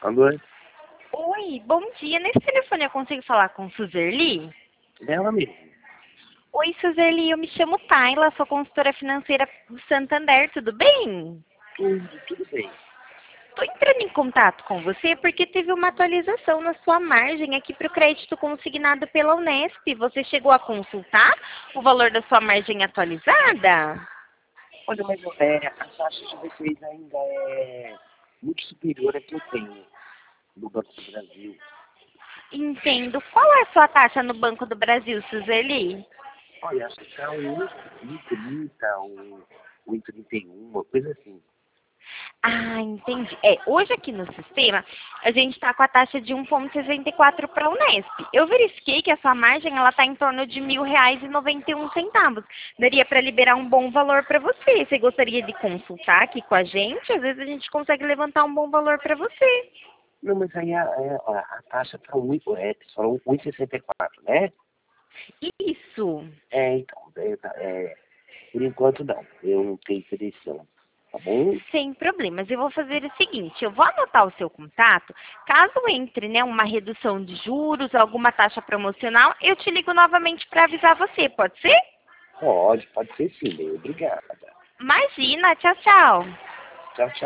Alô? Oi, bom dia. Nesse telefone eu consigo falar com Suzerli? Ela mesmo. Oi, Suzerli, eu me chamo Tayla, sou consultora financeira do Santander, tudo bem? Tudo bem. Estou entrando em contato com você porque teve uma atualização na sua margem aqui para o crédito consignado pela Unesp. Você chegou a consultar o valor da sua margem atualizada? Olha, mas a taxa de vocês ainda é muito superior à que eu tenho no Banco do Brasil. Entendo. Qual é a sua taxa no Banco do Brasil, Suzerli? Olha, acho que está 1,30, 1,31, uma coisa assim. Ah, entendi. Hoje aqui no sistema, a gente está com a taxa de 1,64 para a Unesp. Eu verifiquei que a sua margem ela está em torno de R$ 1.091. Daria para liberar um bom valor para você. Você gostaria de consultar aqui com a gente? Às vezes a gente consegue levantar um bom valor para você. Não, mas aí a taxa está 1,64, né? Isso. Então, por enquanto não. Eu não tenho interesse não. Tá bom? Sem problemas. Eu vou fazer o seguinte, eu vou anotar o seu contato. Caso entre, né, uma redução de juros, alguma taxa promocional, eu te ligo novamente para avisar você, pode ser? Pode ser sim, bem, obrigada. Imagina, tchau, tchau. Tchau, tchau.